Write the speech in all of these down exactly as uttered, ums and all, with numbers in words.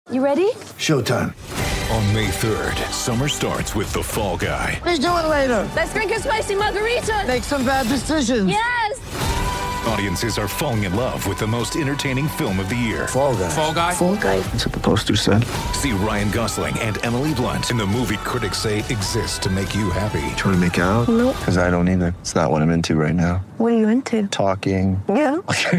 You ready? Showtime. On May third, summer starts with The Fall Guy. Let's do it later. Let's drink a spicy margarita. Make some bad decisions. Yes. Audiences are falling in love with the most entertaining film of the year. Fall Guy. Fall Guy? Fall Guy. That's what the poster said. See Ryan Gosling and Emily Blunt in the movie critics say exists to make you happy. Trying to make it out? Nope. Because I don't either. It's not what I'm into right now. What are you into? Talking. Yeah.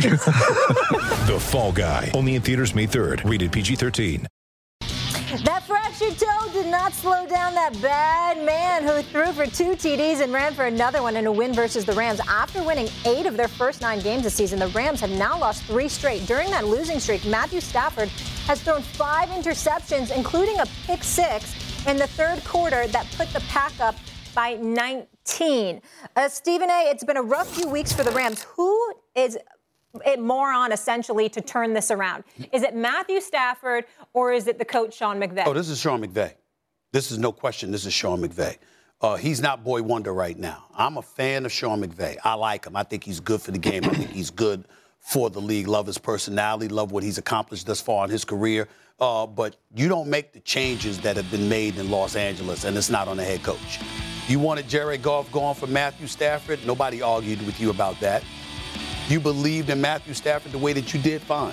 The Fall Guy. Only in theaters May third. Rated P G thirteen. That fractured toe did not slow down that bad man who threw for two T Ds and ran for another one in a win versus the Rams. After winning eight of their first nine games this season, the Rams have now lost three straight. During that losing streak, Matthew Stafford has thrown five interceptions, including a pick six in the third quarter that put the pack up by nineteen. Uh, Stephen A., it's been a rough few weeks for the Rams. Who is it more on, essentially, to turn this around? Is it Matthew Stafford or is it the coach, Sean McVay? Oh, this is Sean McVay. This is no question. This is Sean McVay. Uh, he's not boy wonder right now. I'm a fan of Sean McVay. I like him. I think he's good for the game. I think he's good for the league. Love his personality. Love what he's accomplished thus far in his career. Uh, but you don't make the changes that have been made in Los Angeles, and it's not on the head coach. You wanted Jared Goff going for Matthew Stafford. Nobody argued with you about that. You believed in Matthew Stafford the way that you did, fine.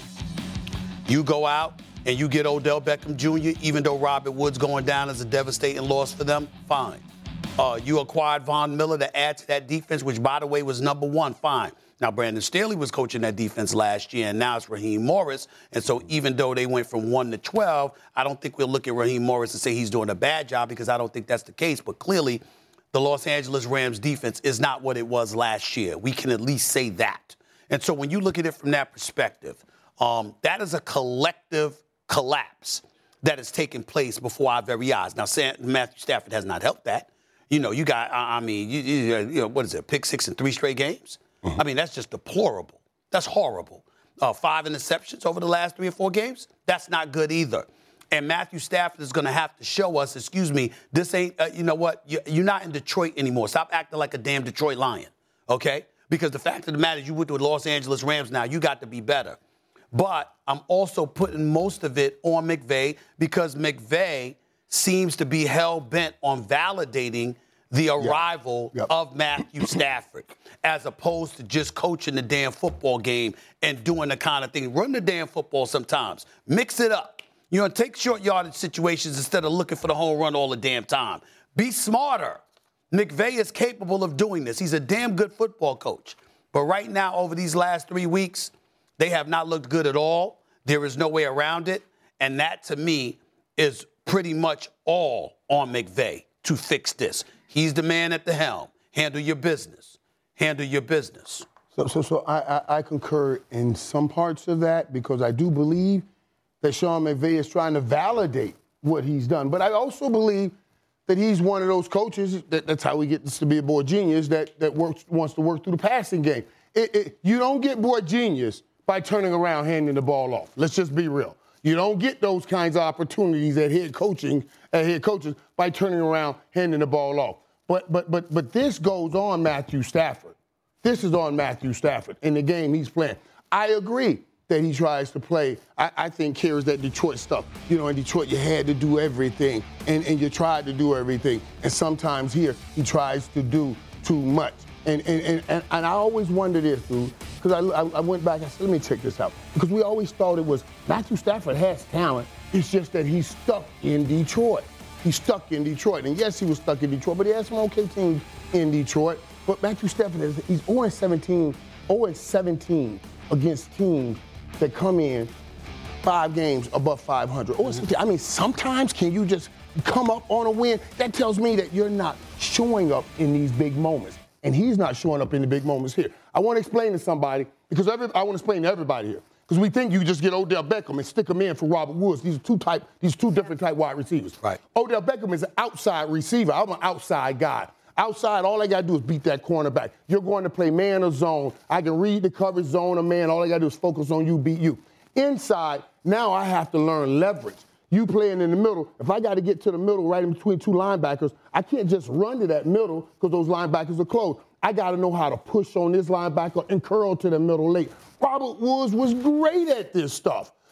You go out and you get Odell Beckham Junior, even though Robert Woods going down as a devastating loss for them, fine. Uh, you acquired Von Miller to add to that defense, which, by the way, was number one, fine. Now, Brandon Staley was coaching that defense last year, and now it's Raheem Morris. And so even though they went from one to twelve, I don't think we'll look at Raheem Morris and say he's doing a bad job, because I don't think that's the case. But clearly, the Los Angeles Rams defense is not what it was last year. We can at least say that. And so when you look at it from that perspective, um, that is a collective collapse that has taken place before our very eyes. Now, Sam, Matthew Stafford has not helped that. You know, you got, I mean, you, you, you know, what is it, pick six in three straight games? Mm-hmm. I mean, that's just deplorable. That's horrible. Uh, five interceptions over the last three or four games? That's not good either. And Matthew Stafford is going to have to show us, excuse me, this ain't, uh, you know what, you're not in Detroit anymore. Stop acting like a damn Detroit Lion, okay? Because the fact of the matter is you went to the Los Angeles Rams now. You got to be better. But I'm also putting most of it on McVay, because McVay seems to be hell-bent on validating the arrival yep. Yep. of Matthew Stafford, as opposed to just coaching the damn football game and doing the kind of thing. Run the damn football sometimes. Mix it up. You know, take short yardage situations instead of looking for the home run all the damn time. Be smarter. McVay is capable of doing this. He's a damn good football coach. But right now, over these last three weeks, they have not looked good at all. There is no way around it. And that, to me, is pretty much all on McVay to fix this. He's the man at the helm. Handle your business. Handle your business. So, so, so I, I, I concur in some parts of that, because I do believe that Sean McVay is trying to validate what he's done. But I also believe that he's one of those coaches, that, that's how he gets to be a boy genius, that, that works, wants to work through the passing game. It, it, you don't get boy genius by turning around, handing the ball off. Let's just be real. You don't get those kinds of opportunities at head coaching, at head coaches by turning around, handing the ball off. But but but but this goes on Matthew Stafford. This is on Matthew Stafford in the game he's playing. I agree that he tries to play, I, I think, carries that Detroit stuff. You know, in Detroit, you had to do everything, and, and you tried to do everything. And sometimes here, he tries to do too much. And and, and, and, and I always wonder this, dude, because I, I, I went back and said, let me check this out. Because we always thought it was Matthew Stafford has talent. It's just that he's stuck in Detroit. He's stuck in Detroit. And yes, he was stuck in Detroit, but he had some okay teams in Detroit. But Matthew Stafford, is, he's oh and seventeen, oh and seventeen against teams that come in five games above five hundred. Oh, I mean, sometimes can you just come up on a win? That tells me that you're not showing up in these big moments. And he's not showing up in the big moments here. I want to explain to somebody, because every, I want to explain to everybody here, because we think you just get Odell Beckham and stick him in for Robert Woods. These are two type, these two different type wide receivers. Right. Odell Beckham is an outside receiver. I'm an outside guy. Outside, all I got to do is beat that cornerback. You're going to play man or zone. I can read the coverage zone or man. All I got to do is focus on you, beat you. Inside, now I have to learn leverage. You playing in the middle. If I got to get to the middle right in between two linebackers, I can't just run to that middle because those linebackers are closed. I got to know how to push on this linebacker and curl to the middle late. Robert Woods was great at this stuff.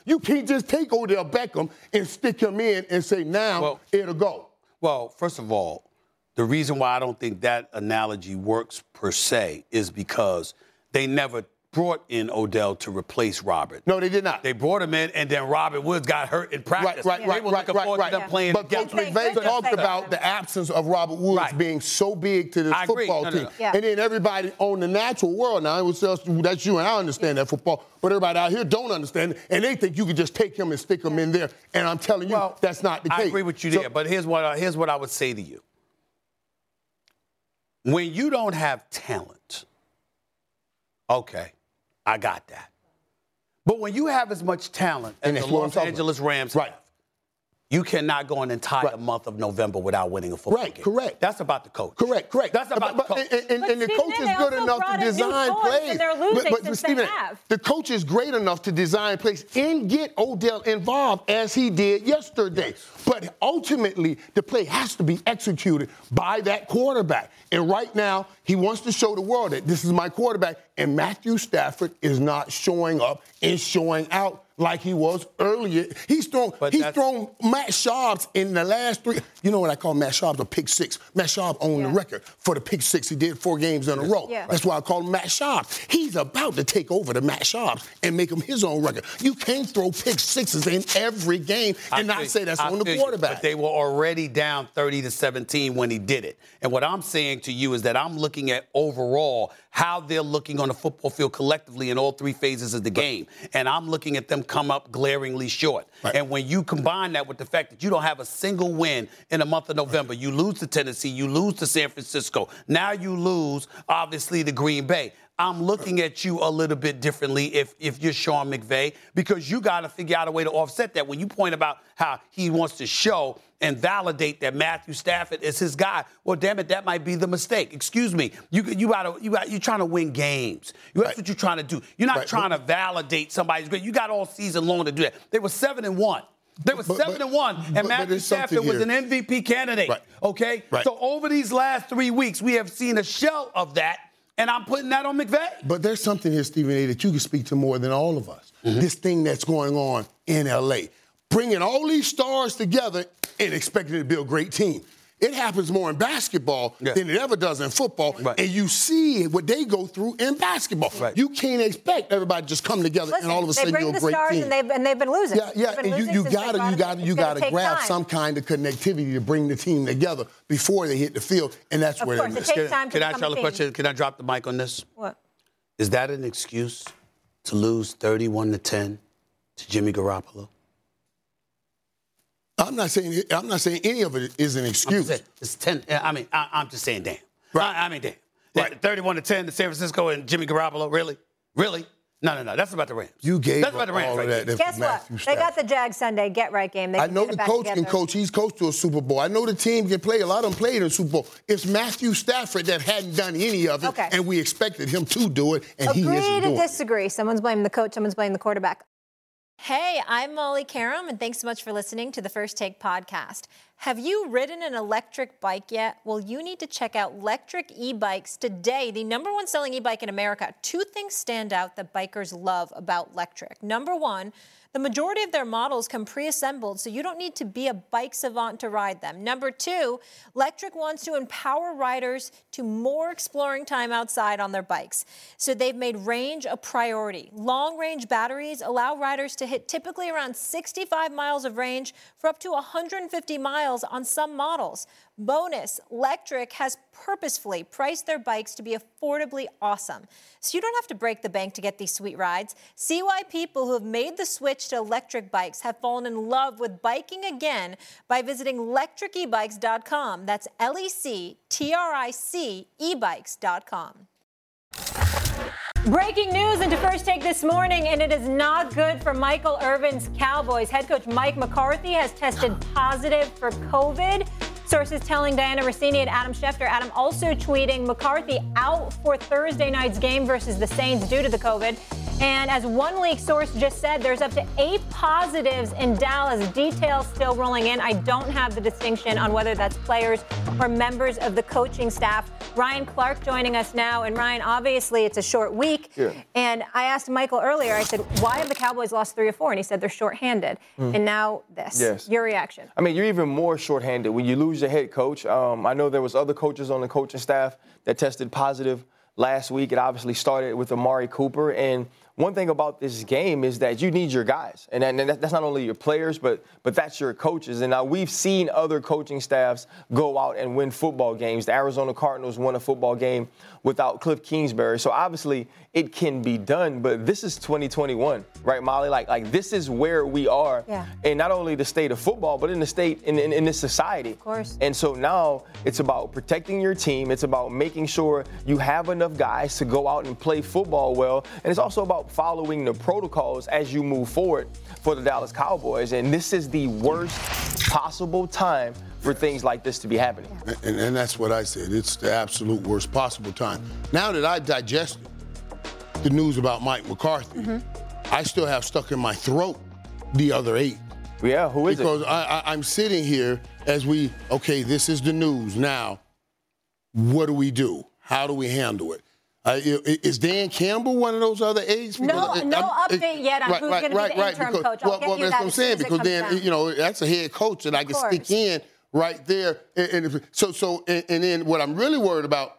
You can't just take Odell Beckham and stick him in and say, now well, it'll go. Well, first of all, the reason why I don't think that analogy works per se is because they never brought in Odell to replace Robert. No, they did not. They brought him in, and then Robert Woods got hurt in practice. Right, right, they right, were right, looking right, forward right. to them playing But together. Coach McVay talked about the absence of Robert Woods right. being so big to this I agree. football no, no, team. no. Yeah. And then everybody on the natural world, now, it was just, that's you and I understand that football, but everybody out here don't understand it, and they think you could just take him and stick him in there. And I'm telling you, Well, that's not the case. I agree with you So, there, but here's what, I, here's what I would say to you. When you don't have talent, okay, I got that. But when you have as much talent as And the that's what I'm Los talking Angeles about. Rams Right. have, you cannot go an entire Right. month of November without winning a football Right, game. correct. That's about the coach. Correct, correct. That's about but, the coach. And, and, But and the Stephen, coach is they good also enough brought to in new design coach, plays. and they're losing but, but, since they Stephen, have. the coach is great enough to design plays and get Odell involved as he did yesterday. But ultimately, the play has to be executed by that quarterback. And right now, he wants to show the world that this is my quarterback. And Matthew Stafford is not showing up and showing out like he was earlier. He's thrown But he's that's- thrown Matt Schaub in the last three. You know what I call Matt Schaub? A pick six. Matt Schaub owned Yeah. the record for the pick six. He did four games in a row. Yeah. That's why I call him Matt Schaub. He's about to take over the Matt Schaub and make him his own record. You can't throw pick sixes in every game and I not feel- say that's I on the feel you, quarterback. But they were already down thirty to seventeen when he did it. And what I'm saying to you is that I'm looking at overall how they're looking on the football field collectively in all three phases of the game. And I'm looking at them come up glaringly short. Right. And when you combine that with the fact that you don't have a single win in the month of November, you lose to Tennessee, you lose to San Francisco. Now you lose, obviously, to Green Bay. I'm looking at you a little bit differently if, if you're Sean McVay, because you got to figure out a way to offset that. When you point about how he wants to show and validate that Matthew Stafford is his guy, well, damn it, that might be the mistake. Excuse me. You you got to you got you're trying to win games. That's Right. what you're trying to do. You're not Right. trying to validate somebody's great. You got all season long to do that. They were seven and one. They were But- seven but- and one, and but- but Matthew there's something Stafford was here. an M V P candidate. Right. Okay. Right. So over these last three weeks, we have seen a shell of that. And I'm putting that on McVay. But there's something here, Stephen A., that you can speak to more than all of us. Mm-hmm. This thing that's going on in L A. Bringing all these stars together and expecting it to be a great team. It happens more in basketball Yeah. than it ever does in football. Right. And you see what they go through in basketball. Right. You can't expect everybody to just come together Listen, and all of a they sudden bring you're a the great stars team. And they've, and they've been losing. Yeah, yeah, They've been and you, losing you since they gotta, brought you it- gotta, it's you gonna gotta take grab time. some kind of connectivity to bring the team together before they hit the field, and that's Of where course, they it miss. takes Can, time to can I become ask y'all a a team. question? Can I drop the mic on this? What? Is that an excuse to lose thirty-one to ten to Jimmy Garoppolo? I'm not saying I'm not saying any of it is an I'm excuse. just saying, it's ten. I mean, I, I'm just saying, damn. Right. I, I mean, damn. Right. thirty-one to ten to San Francisco and Jimmy Garoppolo. Really? Really? No, no, no. That's about the Rams. You gave That's about the Rams all right of that. there. for Guess what? Matthew They got Stafford. the Jag Sunday get right game. They I can know get the it back coach can together. coach. He's coached to a Super Bowl. I know the team can play. A lot of them played in Super Bowl. It's Matthew Stafford that hadn't done any of it, Okay. and we expected him to do it, and he Agree isn't to doing it. disagree. Someone's blaming the coach, someone's blaming the quarterback. Hey, I'm Molly Karam, and thanks so much for listening to the First Take podcast. Have you ridden an electric bike yet? Well, you need to check out Lectric E-Bikes today, the number one selling e-bike in America. Two things stand out that bikers love about Lectric. Number one, the majority of their models come pre-assembled, so you don't need to be a bike savant to ride them. Number two, Lectric wants to empower riders to more exploring time outside on their bikes. So they've made range a priority. Long-range batteries allow riders to hit typically around sixty-five miles of range for up to one hundred fifty miles on some models. Bonus, Lectric has purposefully priced their bikes to be affordably awesome. So you don't have to break the bank to get these sweet rides. See why people who have made the switch to electric bikes have fallen in love with biking again by visiting lectric e bikes dot com. That's L E C T R I C e bikes dot com. Breaking news into First Take this morning, and it is not good for Michael Irvin's Cowboys. Head coach Mike McCarthy has tested positive for COVID. Sources telling Diana Rossini and Adam Schefter. Adam also tweeting McCarthy out for Thursday night's game versus the Saints due to the COVID. And as one league source just said, there's up to eight positives in Dallas. Details still rolling in. I don't have the distinction on whether that's players or members of the coaching staff. Ryan Clark joining us now. And Ryan, obviously it's a short week. Yeah. And I asked Michael earlier, I said, why have the Cowboys lost three or four? And he said they're shorthanded. Mm. And now this. Yes. Your reaction? I mean, you're even more shorthanded when you lose your head coach. Um, I know there was other coaches on the coaching staff that tested positive last week. It obviously started with Amari Cooper. And one thing about this game is that you need your guys. And, and that's not only your players, but but that's your coaches. And now we've seen other coaching staffs go out and win football games. The Arizona Cardinals won a football game without Cliff Kingsbury. So obviously it can be done. But this is twenty twenty-one, right, Molly? Like, like this is where we are yeah. in not only the state of football, but in the state, in, in, in this society. Of course. And so now it's about protecting your team. It's about making sure you have enough guys to go out and play football well. And it's also about following the protocols as you move forward for the Dallas Cowboys. And this is the worst possible time for things like this to be happening. And, and that's what I said. It's the absolute worst possible time. Now that I digested the news about Mike McCarthy, mm-hmm. I still have stuck in my throat the other eight. Yeah, who is because it? Because I, I, I'm sitting here as we, okay, this is the news. Now, what do we do? How do we handle it? Uh, is Dan Campbell one of those other aides? No, it, no I'm, update it, yet on right, who's right, going to right, be the right, interim because, coach. I'll well, get well, you that's that what I'm as soon saying, as it because comes then, down. you know, that's a head coach that I can stick in right there. And, and if, so, so, and, and then what I'm really worried about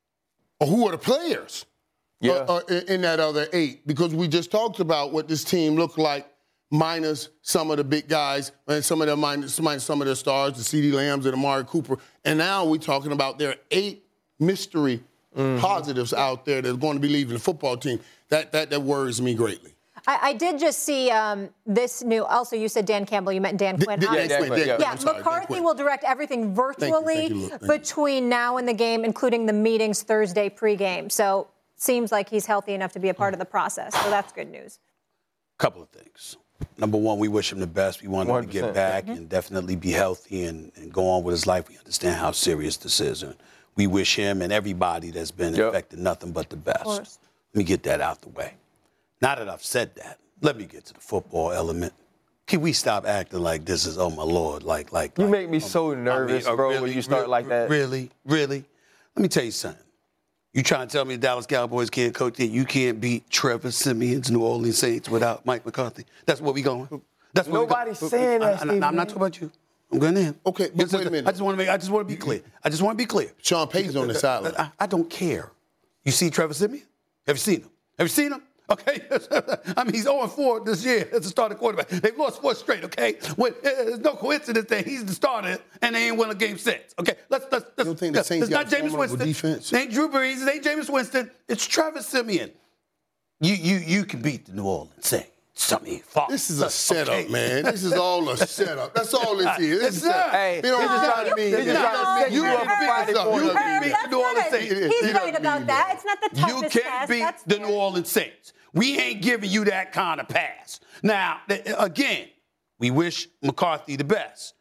are who are the players yeah. uh, uh, in, in that other eight? Because we just talked about what this team looked like minus some of the big guys and some of their minus, minus some of their stars, the CeeDee Lambs and Amari Cooper. And now we're talking about their eight mystery Mm-hmm. positives out there that's going to be leaving the football team. That that that worries me greatly. I, I did just see um, this new. Also, you said Dan Campbell. You meant Dan Quinn. D- D- Dan Quinn, Dan yeah, Quinn, I'm sorry, McCarthy will direct everything virtually thank you, thank you, thank you. between now and the game, including the meetings Thursday pregame. So seems like he's healthy enough to be a part of the process. So that's good news. Couple of things. Number one, we wish him the best. We want him to get back mm-hmm. and definitely be healthy and, and go on with his life. We understand how serious this is. And we wish him and everybody that's been yep. affected nothing but the best. Let me get that out the way. Now that I've said that, let me get to the football element. Can we stop acting like this is, oh, my Lord, like, like. You like, make me um, so nervous, I mean, uh, bro, really, when you start really, like that. Really, really? Let me tell you something. You trying to tell me the Dallas Cowboys can't coach that you can't beat Trevor Simeon's New Orleans Saints without Mike McCarthy? That's where we going. That's where Nobody's we saying that, I, I, I'm not talking about you. I'm going in. Okay, but Just- wait a minute. I just want to make. I just want to be clear. I just want to be clear. Sean Payton's on the sideline. I, I don't care. You see Trevor Simeon? Have you seen him? Have you seen him? Okay. I mean, he's oh and four this year as a starting quarterback. They've lost four straight. Okay. When, it's no coincidence that he's the starter and they ain't won a game since. Okay. Let's let's. let's You don't think the let's- Saints it's not got Jameis formidable Winston. defense? It ain't Drew Brees. It ain't Jameis Winston. It's Trevor Simeon. You you you can beat the New Orleans Saints. Something. This is a setup, okay. man. This is all a setup. That's all this is. This It's is a setup. not. Hey, You know, they're just trying to be- they're just trying to set you you up can for beat Friday this up. morning. You can Herb, beat that's the New Orleans not a- Saints. He's He right doesn't about mean that. that. It's not the You toughest can't task. beat That's the fair. New Orleans Saints. We ain't giving you that kind of pass. Now, th- again, we wish McCarthy the best.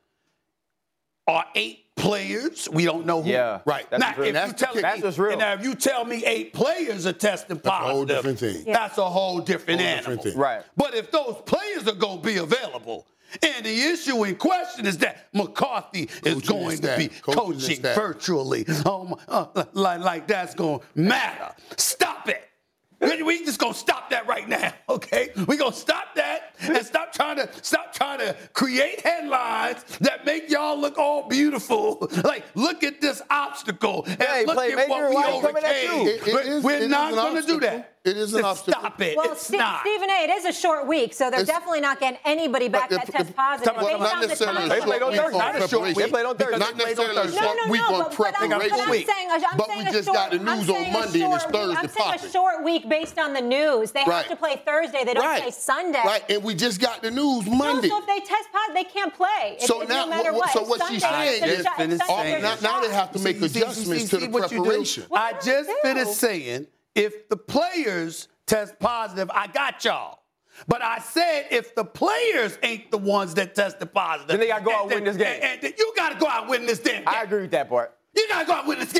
Are eight players? We don't know who. Yeah, right. That's Now, real. if That's you the tell kick. me, That's what's real. and now if you tell me eight players are testing That's a positive, whole different thing. Yeah. that's a whole different Whole animal. different thing. Right. But if those players are going to be available, and the issue in question is that McCarthy is Coaching going and to staff. be Coaching and coaching staff. virtually, oh my, uh, like, like that's going to matter. Stop it. We we just gonna stop that right now, okay? We gonna stop that and stop trying to stop trying to create headlines that make y'all look all beautiful. Like, look at this obstacle and Hey, look at Playmaker, what we why he coming at overcame. you? It- it We're- is- We're it is not an gonna do obstacle. that. It is an Just obstacle. Stop it. Well, it's Ste- not. Stephen A., it is a short week, so they're It's- definitely not getting anybody back But that the- tests the- positive. Well, Based not on the necessarily time a They short played on week Thursday. on Not a short week. They preparation. played on Thursday. Not necessarily a No, short no, week no, on but- but I'm- preparation. but I'm saying a- I'm But saying we a just short- got the I'm news on saying a Monday and it's short- Thursday I'm saying popping. a short week based on the news. They have Right. to play Thursday. They don't Right. play Sunday. Right, and we just got the news No, Monday. so if they test positive, they can't play. It, So it, now- no matter what- what. so It's what she's Sunday. saying It's is- a shot- finished it's Sunday, saying- now, there's a now they shot. have to make See, see, see, adjustments see, to see the what you do. preparation. What I did just I do? finished saying, if the players test positive, I got y'all. But I said if the players ain't the ones that tested positive, Then they gotta go out and win this game. And, and you got to go out and win this damn game. I agree with that part. You got to go out and win this game.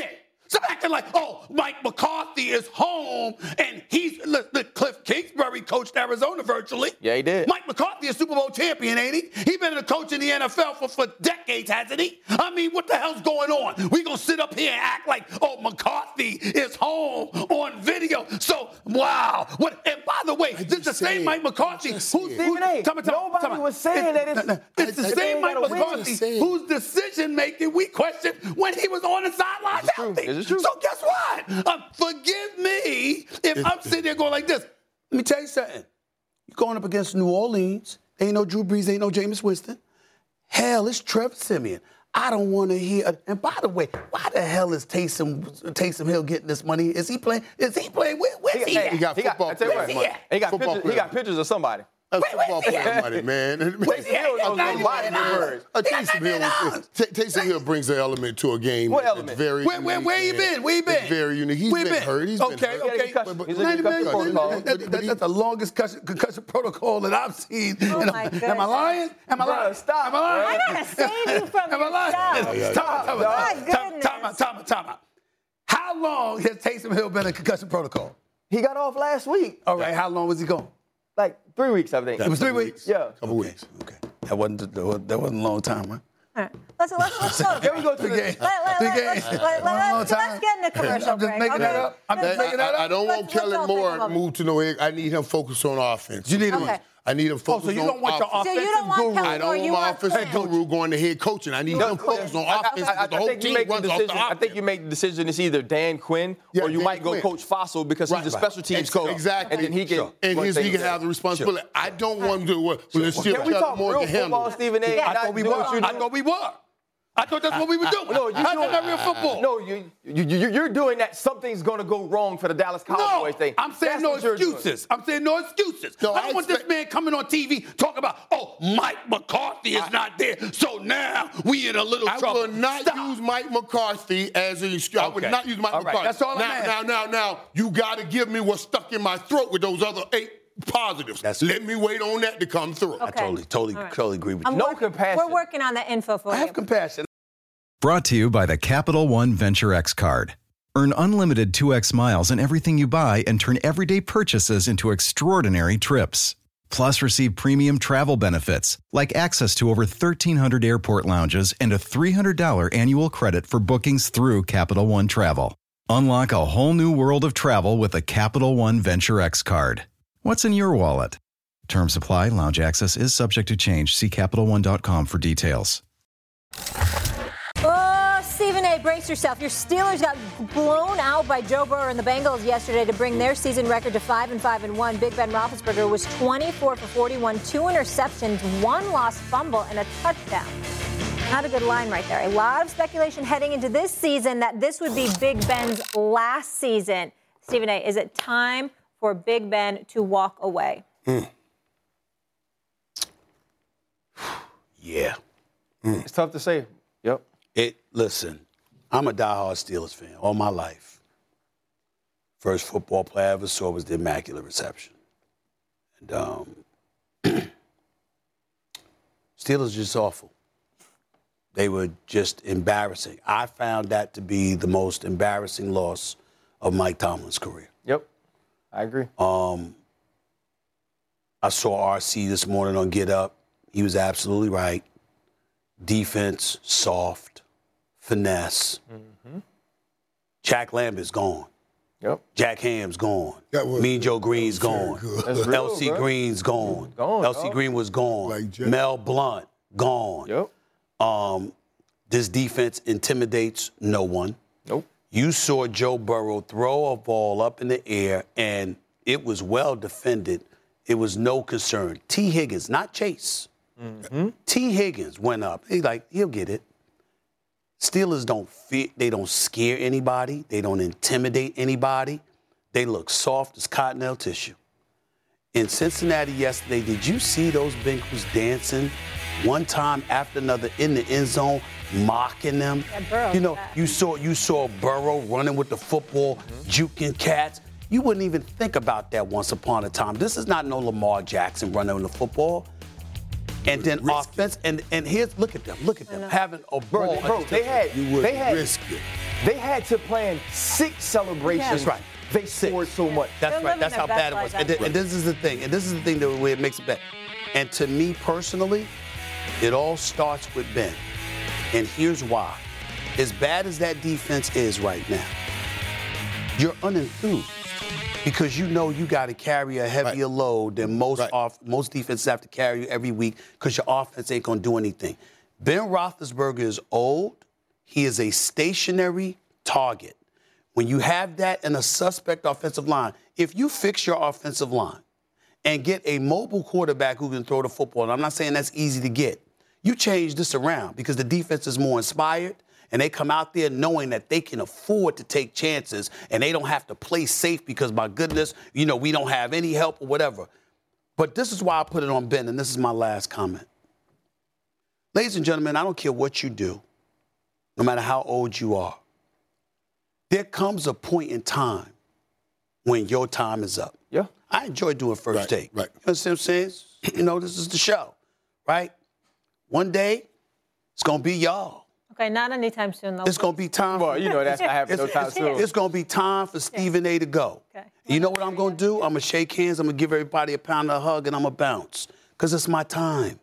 Stop acting like, oh, Mike McCarthy is home and he's, look, look, Cliff Kingsbury coached Arizona virtually. Yeah, he did. Mike McCarthy is Super Bowl champion, ain't he? He been a coach in the N F L for, for decades, hasn't he? I mean, what the hell's going on? We gonna sit up here and act like, oh, McCarthy is home on video. So, wow. What? And by the way, this is the same Mike McCarthy who's, who's Stephen A. tell me, tell me, Nobody tell me. was saying that it's, It's the I- I- same they Mike gotta win. McCarthy whose decision-making we questioned when he was on the sidelines healthy. This is true. So guess what? Uh, forgive me if I'm sitting there going like this. Let me tell you something. You're going up against New Orleans. Ain't no Drew Brees, ain't no Jameis Winston. Hell, it's Trevor Siemian. I don't want to hear. And by the way, why the hell is Taysom Taysom Hill getting this money? Is he playing? Is he playing? Where, where's he, He, at? He got he got, football I tell you player what, money. He he got Football pictures. He got player. pictures of somebody. That's Wait, wait, football wait. player money, man. Where's he at? Hill knows Ninety a lot of million words. Uh, He got Taysom ninety million Hill, dollars. T- Taysom Hill brings an element to a game. What that's element? Very Where, where, unique, where you man. been? Where you been? It's very unique. He's Where been been? hurt. He's okay, been hurt. okay. concussion. But- He's but- in ninety million concussion dollars. protocol. That- that- That's the longest concussion, concussion protocol that I've seen. Oh, And my I'm- goodness. Am I lying? Am I Bruh, lying? stop, Am I lying? bruh. I gotta save you from Am I lying? yourself. Time out, time My out. Time- goodness. Time out, time out, time out. How long has Taysom Hill been in concussion protocol? He got off last week. All right, how long was he gone? Like three weeks, I think. It was three weeks? Yeah. Couple weeks. Okay. That wasn't, that wasn't that wasn't a long time, huh? All right. Let's, let's, let's go. Can we go to the Okay. Let, let, Three let, games. let's, let, let, One more let's, time. let's get in the commercial I'm just break. making okay? that up. I'm just I, making that I, I up. don't Let's- want let's all Kellen take a Moore to moment. move to no egg. I need him focused on offense. You need him. Okay. I need him Oh, focused so you on don't want your offense. So you offensive don't want guru. Kellen I Moore, don't you want my want offensive Quinn. guru going to head coaching. I need him focused on offense I, I, because I the whole think you team make the runs off decision. the I offense. think you make the decision. It's either Dan Quinn Yeah, or you Dan might go Quinn. Coach Fossil because Right, he's a right. special teams Ex- coach. exactly. And then he can. Sure. And run his, he things can have the there. responsibility. I don't want him to well, let's Can still we Kellen talk Moore real can handle football, it. Stephen A? Yeah. I Not thought we do were. what you I do. thought we were. I thought that's what we were doing. No, you How's doing- that not real football? No, you, you, you, you're doing that. Something's going to go wrong for the Dallas Cowboys No, thing. I'm saying That's no what you're doing. excuses. I'm saying no excuses. No, I don't I want this expect- man coming on T V talking about, oh, Mike McCarthy is not there, so now we in a little I trouble. will not Stop. use Mike McCarthy as an excuse. I would Okay. not use Mike All right, McCarthy. that's all I'm now, asking. now, now, now, you got to give me what's stuck in my throat with those other eight positives. That's- Let me wait on that to come through. I totally, totally, All right. totally agree with I'm you. No working- compassion. We're working on the info for I you. have compassion. Brought to you by the Capital One Venture X card. Earn unlimited two X miles on everything you buy and turn everyday purchases into extraordinary trips. Plus, receive premium travel benefits like access to over thirteen hundred airport lounges and a three hundred dollars annual credit for bookings through Capital One Travel. Unlock a whole new world of travel with the Capital One Venture X card. What's in your wallet? Terms apply. Lounge access is subject to change. See Capital One dot com for details. Oh, Stephen A., brace yourself. Your Steelers got blown out by Joe Burrow and the Bengals yesterday to bring their season record to five and five and one. Big Ben Roethlisberger was twenty-four for forty-one, two interceptions, one lost fumble, and a touchdown. Not a good line right there. A lot of speculation heading into this season that this would be Big Ben's last season. Stephen A., is it time for Big Ben to walk away? Mm. Yeah. It's tough to say. Yep. It. Listen, I'm a diehard Steelers fan all my life. First football player I ever saw was the Immaculate Reception. And um, Steelers just awful. They were just embarrassing. I found that to be the most embarrassing loss of Mike Tomlin's career. Yep. I agree. Um, I saw R C this morning on Get Up. He was absolutely right. Defense, soft, finesse. Mm-hmm. Jack Lambert's gone. Yep. Jack Ham's gone. That was- Mean Joe Green's that was gone. very good. That's real, L C bro. Green's gone. Gone, L C dog. Green was gone. Like Jack- Mel Blunt, gone. Yep. Um, this defense intimidates no one. Nope. You saw Joe Burrow throw a ball up in the air, and it was well defended. It was no concern. T. Higgins, not Chase. Mm-hmm. T. Higgins went up. He's like, he'll get it. Steelers don't fear, they don't scare anybody. They don't intimidate anybody. They look soft as cottonelle tissue. In Cincinnati yesterday, did you see those Bengals dancing one time after another in the end zone, mocking them? Yeah, Burrow you know, did that. you saw you saw Burrow running with the football, juking cats. You wouldn't even think about that once upon a time. This is not no Lamar Jackson running with the football. And then offense, and, and here's, look at them, look at them, having a Bro, ball. bro they had, You would they had, risk it. They had to plan six celebrations. That's right. They scored so much. That's They're right. That's how living their bad it best was. lives And, th- and this is the thing. And this is the thing that where it makes it bad. And to me personally, it all starts with Ben. And here's why. As bad as that defense is right now, you're unenthused because you know you got to carry a heavier Right. load than most Right. off, most defenses have to carry every week because your offense ain't going to do anything. Ben Roethlisberger is old. He is a stationary target. When you have that in a suspect offensive line, if you fix your offensive line and get a mobile quarterback who can throw the football, and I'm not saying that's easy to get, you change this around because the defense is more inspired and they come out there knowing that they can afford to take chances and they don't have to play safe because, my goodness, you know, we don't have any help or whatever. But this is why I put it on Ben, and this is my last comment. Ladies and gentlemen, I don't care what you do, no matter how old you are. There comes a point in time when your time is up. Yeah. I enjoy doing first Right, take. right. You understand what I'm saying? You know, this is the show, right? One day, it's going to be y'all. Okay, not anytime soon, though. It's going to be time. Well, you know that's not happening no It's, time it's, soon. it's going to be time for Stephen A to go. Okay. You know what I'm going to do? I'm going to shake hands. I'm going to give everybody a pound of a hug, and I'm going to bounce because it's my time.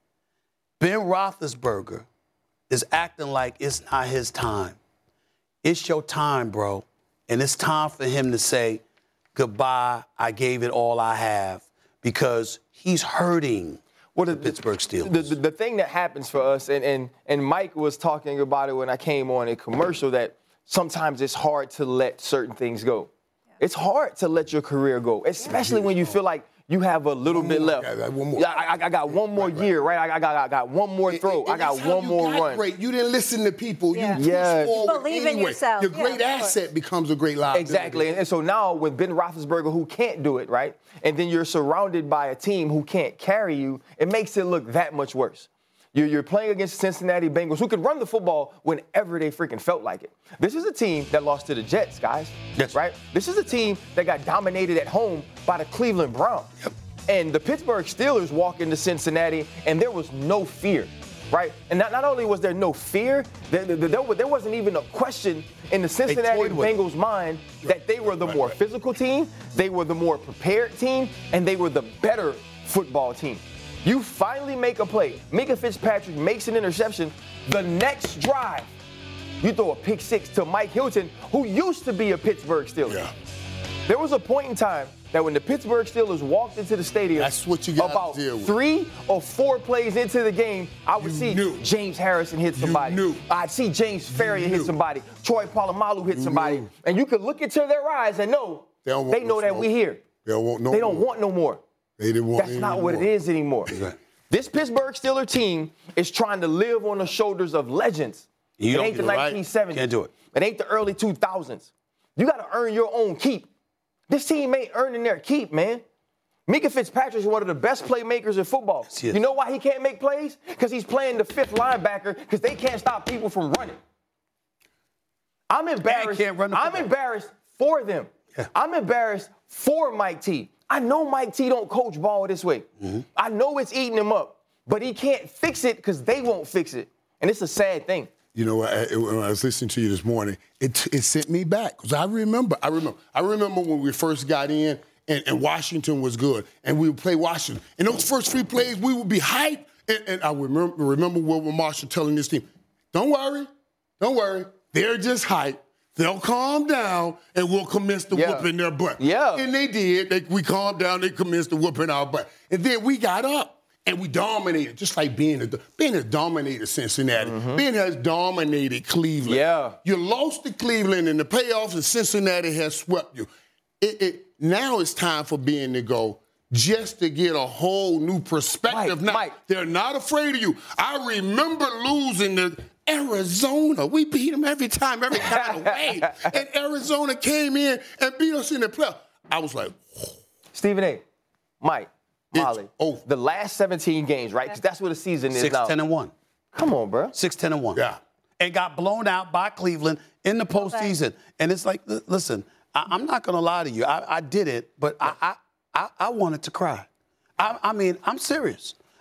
Ben Roethlisberger is acting like it's not his time. It's your time, bro. And it's time for him to say, goodbye, I gave it all I have, because he's hurting Well, the Pittsburgh Steelers. The, the, the thing that happens for us, and, and, and Mike was talking about it when I came on a commercial, that sometimes it's hard to let certain things go. It's hard to let your career go, especially when you feel like you have a little One bit more. left. I got one more. Yeah, I, I got one more Right, right. year, right? I, I, got, I got one more throw. And- I and got that's how one you more got run. Great. You didn't listen to people. Yeah. You Yeah. push forward Believe in anyway. yourself. Your Yeah, great of course. asset becomes a great liability. Exactly. And, and so now with Ben Roethlisberger, who can't do it, right? And then you're surrounded by a team who can't carry you, it makes it look that much worse. You're, you're playing against Cincinnati Bengals, who could run the football whenever they freaking felt like it. This is a team that lost to the Jets, guys. Yes. Right? This is a team that got dominated at home by the Cleveland Browns. Yep. And the Pittsburgh Steelers walk into Cincinnati, and there was no fear, right? And not, not only was there no fear, there, there, there, there wasn't even a question in the Cincinnati toyed with it. Bengals' mind that they were the more physical team, they were the more prepared team, and they were the better football team. You finally make a play. Minka Fitzpatrick makes an interception. The next drive, you throw a pick six to Mike Hilton, who used to be a Pittsburgh Steeler. Yeah. There was a point in time that when the Pittsburgh Steelers walked into the stadium, That's what you gotta about deal with. three or four plays into the game, I would You see knew. James Harrison hit somebody. knew. I'd see James Ferrier hit knew. somebody. Troy Polamalu hit You somebody. knew. And you could look into their eyes and know They don't they want know no that smoke. we here. They don't want no They don't more. want no more. They didn't want That's any not what it more. is anymore. Right. This Pittsburgh Steelers team is trying to live on the shoulders of legends. You it don't ain't the do it right. nineteen seventies. Can't do it. It ain't the early two thousands. You got to earn your own keep. This team ain't earning their keep, man. Minka Fitzpatrick is one of the best playmakers in football. Yes, he is. You know why he can't make plays? Because he's playing the fifth linebacker because they can't stop people from running. I'm embarrassed. can't run the I'm football. embarrassed for them. Yeah. I'm embarrassed for Mike T. I know Mike T don't coach ball this way. Mm-hmm. I know it's eating him up, but he can't fix it because they won't fix it. And it's a sad thing. You know, I, when I was listening to you this morning, it it sent me back because I remember, I remember, I remember when we first got in and, and Washington was good, and we would play Washington. And those first three plays, we would be hyped. And, and I remember remember Wilbur Marshall telling this team, "Don't worry, don't worry, they're just hyped. They'll calm down, and we'll commence to Yeah. whooping their butt." Yeah. And they did. They, we calmed down. They commenced to whooping our butt. And then we got up. And we dominated, just like being a being has dominated Cincinnati. Ben has dominated Cleveland. Yeah. You lost to Cleveland in the playoffs, and Cincinnati has swept you. It, it, now it's time for Ben to go just to get a whole new perspective. Mike, now, Mike. they're not afraid of you. I remember losing to Arizona. We beat them every time, every kind of way. And Arizona came in and beat us in the playoffs. I was like, Stephen A., Mike, Molly, over. the last seventeen games, right? Because that's what the season is Six, now. ten, and one. Come on, bro. Six, ten, and one. yeah. And got blown out by Cleveland in the postseason. And it's like, li- listen, I, I'm not going to lie to you. I, I did it, but I, I, I, I wanted to cry. I, I mean, I'm serious.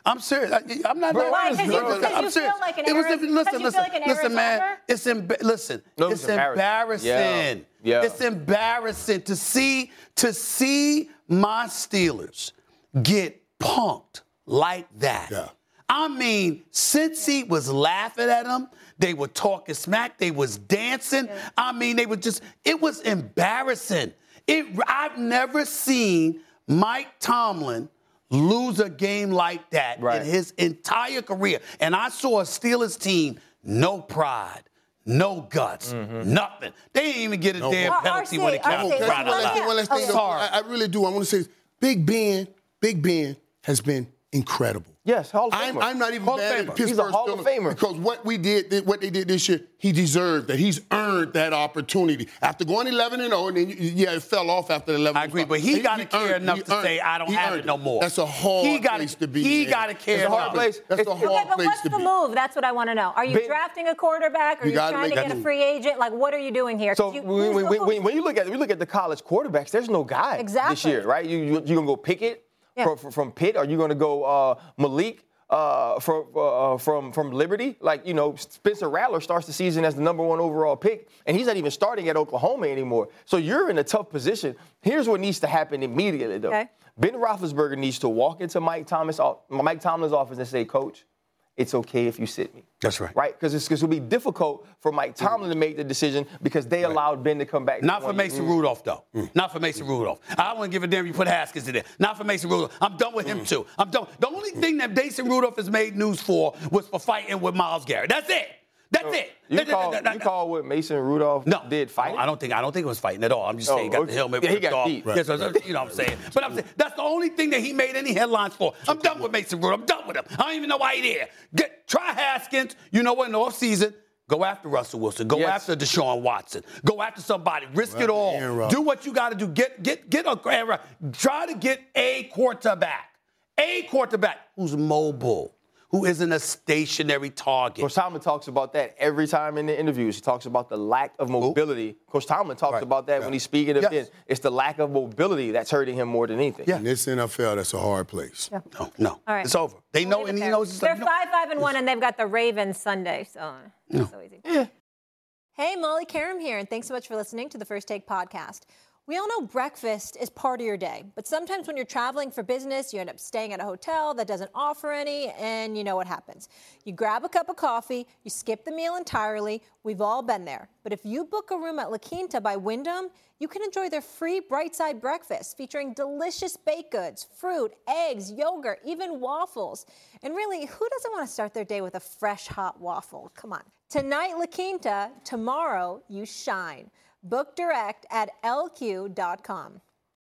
I'm serious. I, I'm not. Bro, why? Because you, I'm because you serious. feel like an It was- error. listen, because you listen, feel like an listen, error man. is over? It's emba- listen. No, it's it's embarrassing. embarrassing. Yeah. Yeah. It's embarrassing to see to see my Steelers get punked like that. Yeah. I mean, Cincy was laughing at them. They were talking smack. They was dancing. Yeah. I mean, they were just. It was embarrassing. It. I've never seen Mike Tomlin lose a game like that Right. in his entire career. And I saw a Steelers team, no pride, no guts, Mm-hmm. nothing. They didn't even get a damn R- penalty RC, when it came RC, to Can I crowd say one last thing, one last thing, Okay. though? Sorry. I, I really do. I want to say this. Big Ben, Big Ben has been incredible. Yes, Hall of I'm, Famer. I'm not even Hall of mad at Famer. Pittsburgh He's a Hall of Steelers Famer. because what we did, what they did this year, he deserved that. He's earned that opportunity. After going eleven and oh, and then, yeah, it fell off after the eleven. I agree, but he got to care earned- enough he to earned say, I don't he have earned it no more. That's a hard He gotta- place to be. he man. gotta care It's a hard enough. place. That's It's- a hard Okay, but place what's to the be. move? That's what I want to know. Are you Ben- drafting a quarterback? Are You you, gotta trying to make get that a move. free agent? Like, what are you doing here? 'Cause So you, when, who's- when, when, when you look at we look at the college quarterbacks, there's no guy this Exactly. year, right? You you, you gonna go Pickett Yeah. from, from Pitt? Are you gonna go uh, Malik? Uh, from uh, from from Liberty, like you know, Spencer Rattler starts the season as the number one overall pick, and he's not even starting at Oklahoma anymore. So you're in a tough position. Here's what needs to happen immediately, though. Okay. Ben Roethlisberger needs to walk into Mike Thomas, Mike Tomlin's office and say, "Coach, it's okay if you sit me." That's right. Right? Because it's, it's going to be difficult for Mike Tomlin to make the decision because they allowed Ben to come back. Not for one- Mason Rudolph, though. Not for Mason Rudolph. I don't want to give a damn you put Haskins in there. Not for Mason Rudolph. I'm done with him, too. I'm done. The only thing that Mason Rudolph has made news for was for fighting with Myles Garrett. That's it. That's So it. You That- call, that- that- you call what Mason Rudolph No, did fighting? I don't think I don't think it was fighting at all. I'm just Oh, saying he got okay. the helmet. Yeah, he ripped got off. beat. Yes, you know what I'm saying. But I'm saying that's the only thing that he made any headlines for. I'm done with Mason Rudolph. I'm done with him. I don't even know why he there. Get try Haskins. You know what? In the offseason, go after Russell Wilson. Go Yes. after Deshaun Watson. Go after somebody. Risk it all. Aaron Rodgers. Do what you got to do. Get get get a try to get a quarterback. A quarterback who's mobile, who isn't a stationary target. Coach Tomlin talks about that every time in the interviews. He talks about the lack of mobility. Coach Tomlin talks Right. about that Yeah. when he's speaking of Yes. Ben. It's the lack of mobility that's hurting him more than anything. Yeah. In this N F L, that's a hard place. Yeah. No, no. All right. It's over. They know, Leave it and he there. knows it's They're like, no. five, five, and one, and they've got the Ravens Sunday, so No. so easy. Hey, Molly Karam here, and thanks so much for listening to the First Take podcast. We all know breakfast is part of your day, but sometimes when you're traveling for business, you end up staying at a hotel that doesn't offer any, and you know what happens. You grab a cup of coffee, you skip the meal entirely. We've all been there. But if you book a room at La Quinta by Wyndham, you can enjoy their free Bright Side breakfast featuring delicious baked goods, fruit, eggs, yogurt, even waffles. And really, who doesn't want to start their day with a fresh, hot waffle? Come on. Tonight, La Quinta. Tomorrow, you shine. Book direct at L Q dot com.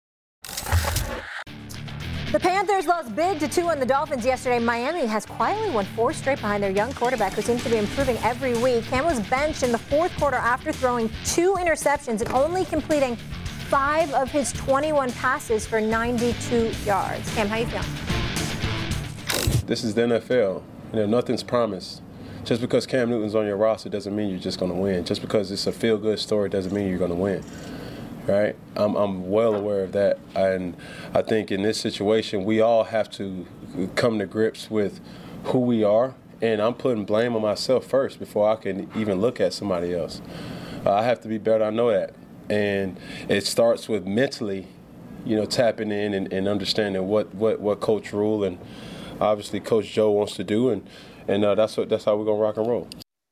The Panthers lost big to two on the Dolphins yesterday. Miami has quietly won four straight behind their young quarterback, who seems to be improving every week. Cam was benched in the fourth quarter after throwing two interceptions and only completing five of his twenty-one passes for ninety-two yards. Cam, how you feeling? This is the N F L. You know, nothing's promised. Just because Cam Newton's on your roster doesn't mean you're just going to win. Just because it's a feel-good story doesn't mean you're going to win, right? I'm, I'm well aware of that. And I think in this situation, we all have to come to grips with who we are. And I'm putting blame on myself first before I can even look at somebody else. Uh, I have to be better. I know that. And it starts with mentally, you know, tapping in and, and understanding what, what, what Coach Rule and obviously Coach Joe wants to do. And And uh, that's what, that's how we're going to rock and roll.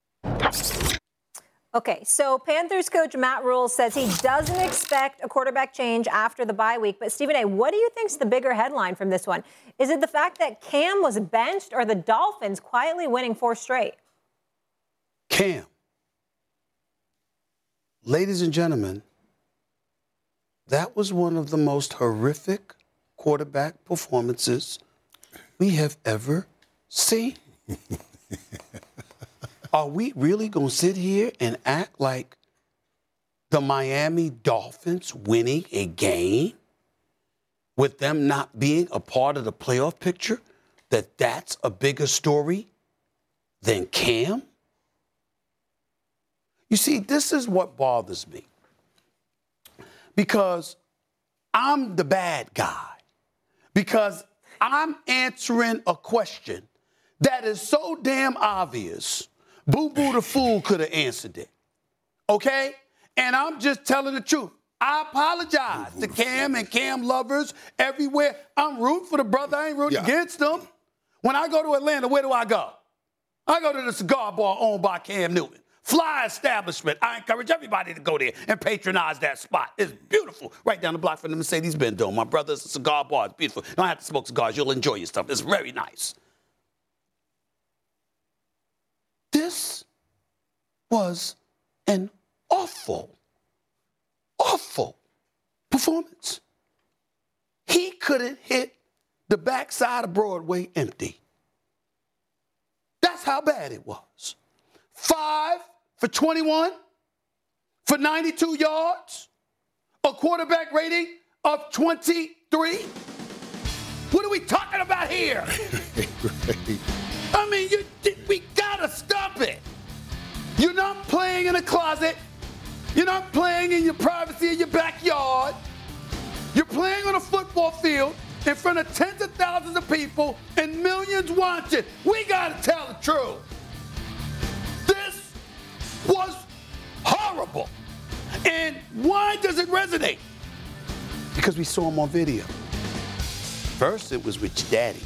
Okay, so Panthers coach Matt Rule says he doesn't expect a quarterback change after the bye week. But Stephen A., what do you think's the bigger headline from this one? Is it the fact that Cam was benched or the Dolphins quietly winning four straight? Cam. Ladies and gentlemen, that was one of the most horrific quarterback performances we have ever seen. Are we really going to sit here and act like the Miami Dolphins winning a game with them not being a part of the playoff picture, that that's a bigger story than Cam? You see, this is what bothers me. Because I'm the bad guy. Because I'm answering a question that is so damn obvious. Boo Boo the Fool could have answered it. Okay? And I'm just telling the truth. I apologize to Cam and Cam lovers everywhere. I'm rooting for the brother. I ain't rooting Yeah. against him. When I go to Atlanta, where do I go? I go to the cigar bar owned by Cam Newton. Fly establishment. I encourage everybody to go there and patronize that spot. It's beautiful. Right down the block from the Mercedes-Benz Dome. My brother's a cigar bar. It's beautiful. You don't have to smoke cigars. You'll enjoy your stuff. It's very nice. This was an awful, awful performance. He couldn't hit the backside of Broadway empty. That's how bad it was. Five for twenty-one for ninety-two yards, a quarterback rating of twenty-three. What are we talking about here? I mean, you, we gotta stop it. You're not playing in a closet. You're not playing in your privacy in your backyard. You're playing on a football field in front of tens of thousands of people and millions watching. We gotta tell the truth. This was horrible. And why does it resonate? Because we saw him on video. First, it was with your daddy.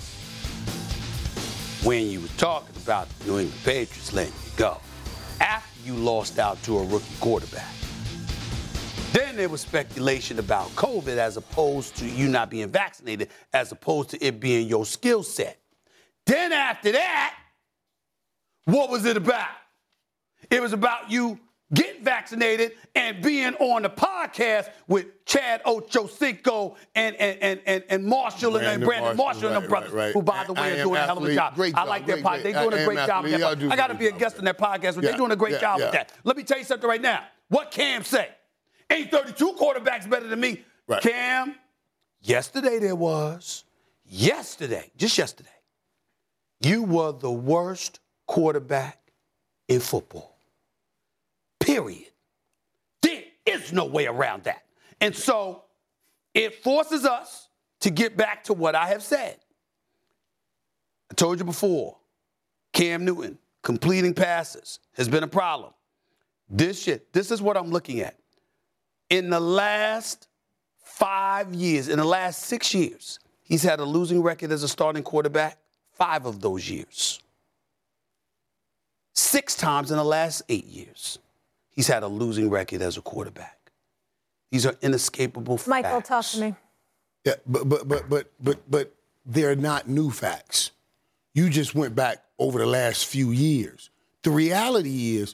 When you were talking about the New England Patriots letting you go. After you lost out to a rookie quarterback. Then there was speculation about COVID as opposed to you not being vaccinated, as opposed to it being your skill set. Then after that, what was it about? It was about you getting vaccinated and being on the podcast with Chad Ochocinco and and and and, and Marshall and, and Brandon Marshall and the brothers, right, right. who, by the way, are doing a hell of a job. Job. I like their podcast. They're doing a great job with that. I got to be a guest on their podcast, but yeah, they're doing a great yeah, job yeah. with that. Let me tell you something right now. What Cam say? Ain't thirty-two quarterbacks better than me. Right. Cam, yesterday there was, yesterday, just yesterday, you were the worst quarterback in football. Period. There is no way around that. And so it forces us to get back to what I have said. I told you before, Cam Newton completing passes has been a problem. This shit, this is what I'm looking at. In the last five years, in the last six years, he's had a losing record as a starting quarterback five of those years. Six times in the last eight years, he's had a losing record as a quarterback. These are inescapable facts. Michael, talk to me. Yeah, but but but but but but they're not new facts. You just went back over the last few years. The reality is,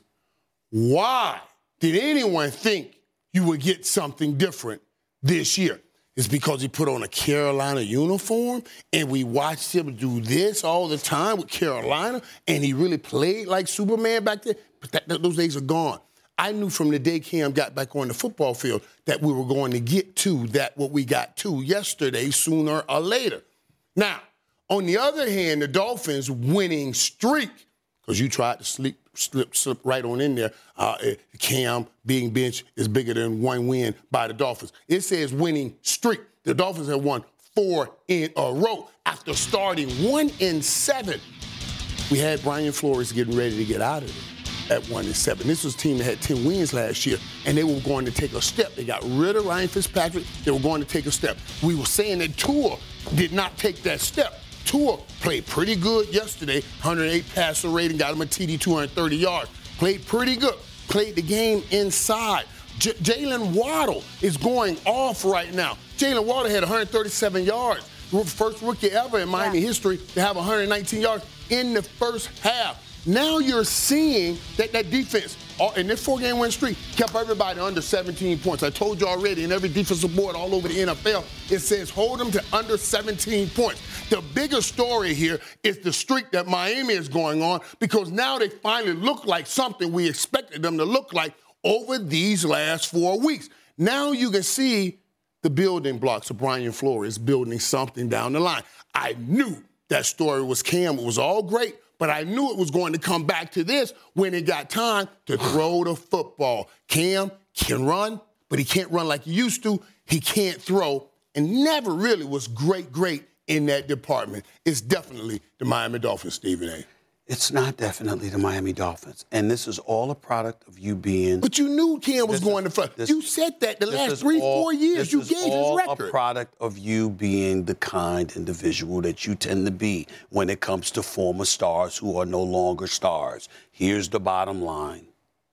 why did anyone think you would get something different this year? It's because he put on a Carolina uniform, and we watched him do this all the time with Carolina, and he really played like Superman back then. But that, that, those days are gone. I knew from the day Cam got back on the football field that we were going to get to that what we got to yesterday sooner or later. Now, on the other hand, the Dolphins' winning streak, because you tried to sleep, slip, slip right on in there, uh, Cam being benched is bigger than one win by the Dolphins. It says winning streak. The Dolphins have won four in a row after starting one and seven. We had Brian Flores getting ready to get out of it at one and seven. This was a team that had ten wins last year, and they were going to take a step. They got rid of Ryan Fitzpatrick. They were going to take a step. We were saying that Tua did not take that step. Tua played pretty good yesterday, one hundred eight passer rating, got him a T D, two hundred thirty yards. Played pretty good. Played the game inside. J- Jalen Waddle is going off right now. Jalen Waddle had one hundred thirty-seven yards. First rookie ever in Miami yeah. history to have one hundred nineteen yards in the first half. Now you're seeing that that defense, in this four-game win streak, kept everybody under seventeen points. I told you already, in every defensive board all over the N F L, it says hold them to under seventeen points. The bigger story here is the streak that Miami is going on, because now they finally look like something we expected them to look like over these last four weeks. Now you can see the building blocks of Brian Flores building something down the line. I knew that story was Cam. It was all great. But I knew it was going to come back to this when it got time to throw the football. Cam can run, but he can't run like he used to. He can't throw, and never really was great, great in that department, it's definitely the Miami Dolphins, Stephen A. It's not definitely the Miami Dolphins. And this is all a product of you being... But you knew Cam was going to front. You said that the last three, all, four years. You gave his record. This is all a product of you being the kind individual that you tend to be when it comes to former stars who are no longer stars. Here's the bottom line.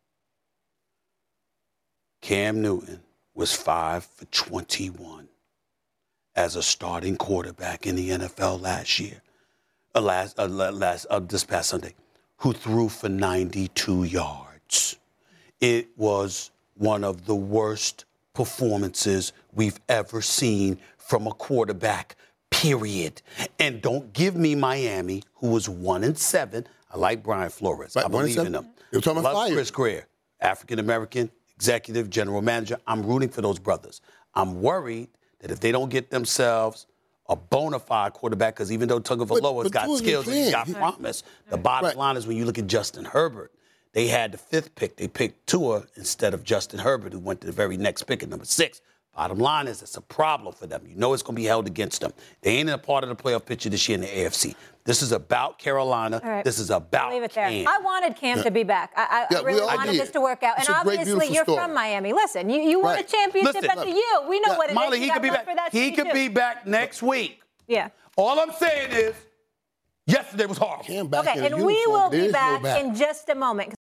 Cam Newton was five for twenty-one as a starting quarterback in the N F L last year. Uh, last, uh, last, uh, this past Sunday, who threw for ninety-two yards. It was one of the worst performances we've ever seen from a quarterback, period. And don't give me Miami, who was one and seven. I like Brian Flores. Right, I believe in him. You're talking about Love fire. Chris Greer, African-American, executive, general manager. I'm rooting for those brothers. I'm worried that if they don't get themselves a bona fide quarterback, because even though Tagovailoa's got skills and he's got promise, the bottom right. line is when you look at Justin Herbert, they had the fifth pick. They picked Tua instead of Justin Herbert, who went to the very next pick at number six. Bottom line is it's a problem for them. You know it's going to be held against them. They ain't in a part of the playoff picture this year in the A F C. This is about Carolina. Right. This is about Leave it there. Cam. I wanted Cam yeah. to be back. I, I yeah, really wanted did. this to work out. It's and great, obviously, you're story. from Miami. Listen, you, you won right. a championship Listen, at the U. We know yeah, what it Molly, is. he could be back. He could be back next week. Yeah. All I'm saying is, yesterday was horrible. Cam back okay, in and the we uniform. will There be is back, no back in just a moment.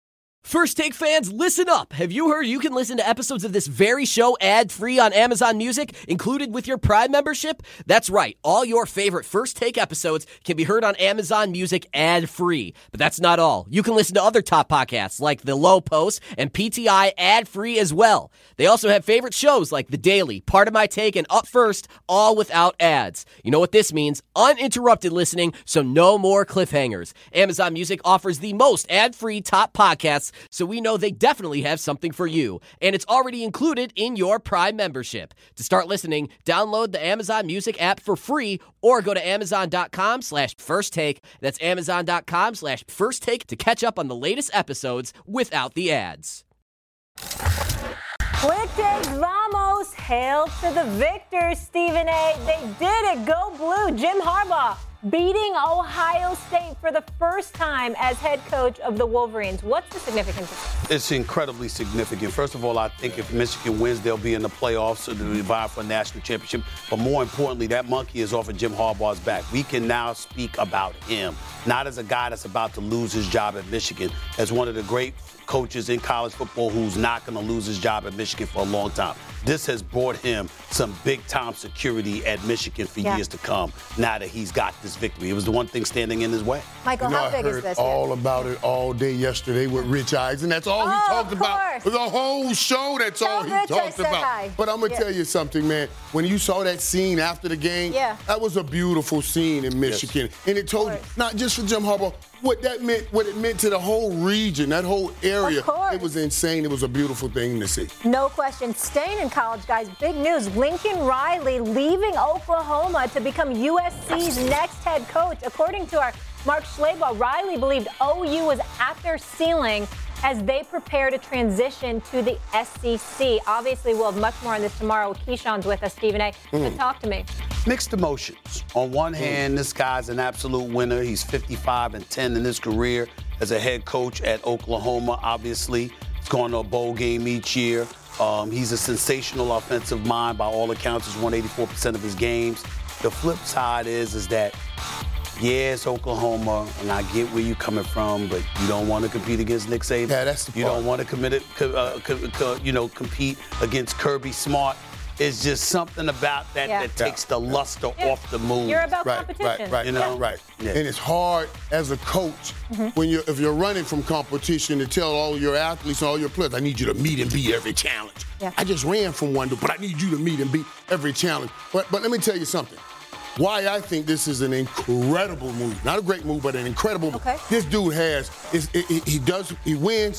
First Take fans, listen up. Have you heard you can listen to episodes of this very show ad-free on Amazon Music, included with your Prime membership? That's right. All your favorite First Take episodes can be heard on Amazon Music ad-free. But that's not all. You can listen to other top podcasts like The Low Post and P T I ad-free as well. They also have favorite shows like The Daily, Part of My Take, and Up First, all without ads. You know what this means? Uninterrupted listening, so no more cliffhangers. Amazon Music offers the most ad-free top podcasts, so we know they definitely have something for you. And it's already included in your Prime membership. To start listening, download the Amazon Music app for free or go to amazon.com slash first take. That's amazon.com slash first take to catch up on the latest episodes without the ads. Fuertes vamos. Hail to the victors, Stephen A. They did it. Go blue. Jim Harbaugh beating Ohio State for the first time as head coach of the Wolverines. What's the significance of this? It's incredibly significant. First of all, I think if Michigan wins, they'll be in the playoffs, so they'll vie for a national championship. But more importantly, that monkey is off of Jim Harbaugh's back. We can now speak about him, not as a guy that's about to lose his job at Michigan, as one of the great coaches in college football who's not going to lose his job at Michigan for a long time. This has brought him some big-time security at Michigan for yeah. years to come, now that he's got this victory. It was the one thing standing in his way. Michael, you know, how I big heard is this? all yeah. about it all day yesterday with Rich Eisen. That's all oh, he talked of about. course. The whole show, that's Tell all he Rich talked I about. hi. But I'm going to yeah. tell you something, man. When you saw that scene after the game, yeah. that was a beautiful scene in Michigan. Yes. And it told you, not just for Jim Harbaugh, what that meant, what it meant to the whole region, that whole area. Of course. It was insane. It was a beautiful thing to see. No question. Staying in college, guys, big news. Lincoln Riley leaving Oklahoma to become U S C's next head coach. According to our Mark Schlabach, Riley believed O U was at their ceiling as they prepare to transition to the S E C. Obviously, we'll have much more on this tomorrow. Keyshawn's with us, Stephen A. Mm. Talk to me. Mixed emotions. On one hand, this guy's an absolute winner. He's fifty-five and ten in his career as a head coach at Oklahoma, obviously. He's going to a bowl game each year. Um, he's a sensational offensive mind. By all accounts, he's won eighty-four percent of his games. The flip side is, is that, yeah, it's Oklahoma, and I get where you're coming from, but you don't want to compete against Nick Saban. Yeah, that's the You part. don't want to commit it, uh, co- co- you know, compete against Kirby Smart. It's just something about that Yeah. that takes the luster Yeah. off the move. You're about Right, competition. right, right, You know? right. Yeah. And it's hard as a coach Mm-hmm. when you're if you're running from competition to tell all your athletes and all your players, I need you to meet and beat every challenge. Yeah. I just ran from one, but I need you to meet and beat every challenge. But but let me tell you something. Why I think this is an incredible move. Not a great move, but an incredible move. Okay. This dude has, is, he, he does, he wins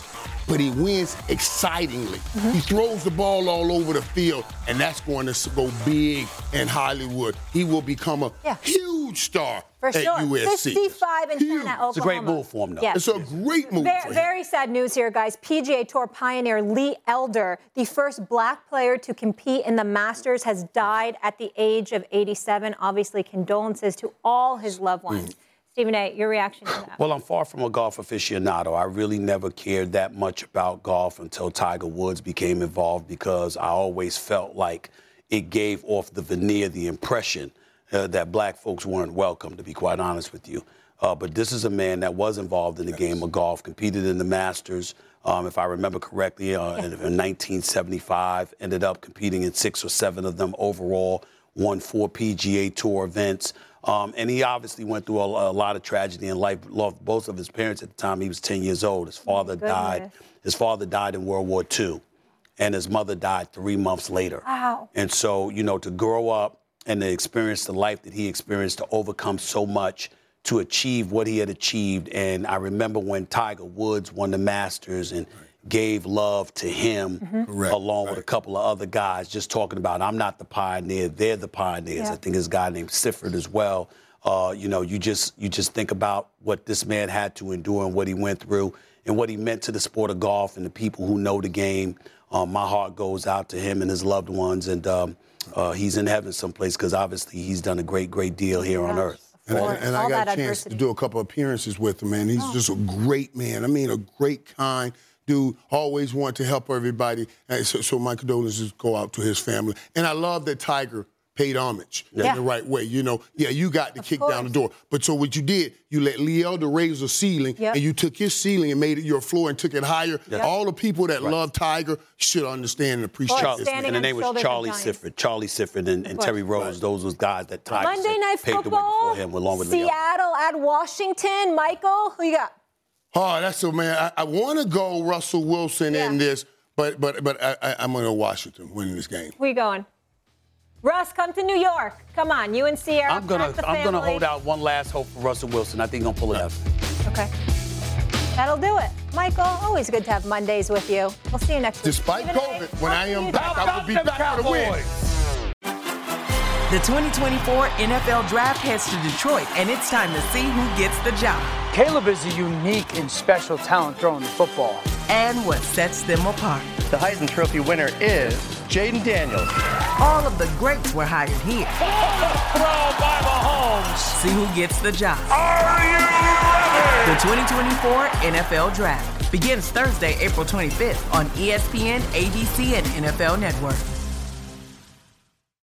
but he wins excitingly. Mm-hmm. He throws the ball all over the field, and that's going to go big in Hollywood. He will become a yeah. huge star for at sure. U S C. fifty-five and ten at Oklahoma. It's a great move for him, though. Yeah. It's a great move very, for him. Very sad news here, guys. P G A Tour pioneer Lee Elder, the first black player to compete in the Masters, has died at the age of eighty-seven. Obviously, condolences to all his loved ones. Mm. Stephen A., your reaction to that? Well, I'm far from a golf aficionado. I really never cared that much about golf until Tiger Woods became involved because I always felt like it gave off the veneer, the impression uh, that black folks weren't welcome, to be quite honest with you. Uh, but this is a man that was involved in the game of golf, competed in the Masters, um, if I remember correctly, uh, yeah. in, in nineteen seventy-five, ended up competing in six or seven of them overall, won four P G A Tour events. Um, and he obviously went through a, a lot of tragedy in life, lost both of his parents at the time he was ten years old. His father Goodness. died. His father died in World War Two, and his mother died three months later. Wow. And so, you know, to grow up and to experience the life that he experienced, to overcome so much, to achieve what he had achieved. And I remember when Tiger Woods won the Masters and gave love to him, mm-hmm. along right. with a couple of other guys, just talking about, I'm not the pioneer, they're the pioneers. Yeah. I think there's a guy named Sifford as well. Uh, you know, you just you just think about what this man had to endure and what he went through and what he meant to the sport of golf and the people who know the game. Um, my heart goes out to him and his loved ones, and um, uh, he's in heaven someplace because obviously he's done a great, great deal here yeah. on earth. And, I, and I got a chance adversity. to do a couple of appearances with him, man. He's oh. just a great man. I mean, a great, kind dude, always want to help everybody. And so, so my condolences go out to his family. And I love that Tiger paid homage yeah. in the right way. You know, yeah, you got to of kick course. down the door. But so what you did, you let Lee Elder raise a ceiling, yep. and you took his ceiling and made it your floor and took it higher. Yep. All the people that right. love Tiger should understand and appreciate Charlie, this. And the name was Charlie Sifford. Charlie Sifford and, and Terry Rose. Right. Those was guys that Tiger Monday Night paved Football, the way before him, along with Seattle at Washington. Michael, who you got? Oh, that's so, man. I, I want to go Russell Wilson yeah. in this, but but but I, I, I'm going to go Washington winning this game. Where you going? Russ, come to New York. Come on, you and Sierra. I'm gonna I'm gonna hold out one last hope for Russell Wilson. I think he's gonna pull it out. Okay. That'll do it. Michael, always good to have Mondays with you. We'll see you next week. Despite Stephen COVID, a, when I am back, I will be back for the win. The twenty twenty-four N F L Draft heads to Detroit, and it's time to see who gets the job. Caleb is a unique and special talent throwing the football. And what sets them apart. The Heisman Trophy winner is Jaden Daniels. All of the greats were hired here. Throw by Mahomes. See who gets the job. Are you ready? The twenty twenty-four N F L Draft begins Thursday, April twenty-fifth on E S P N, A B C, and N F L Network.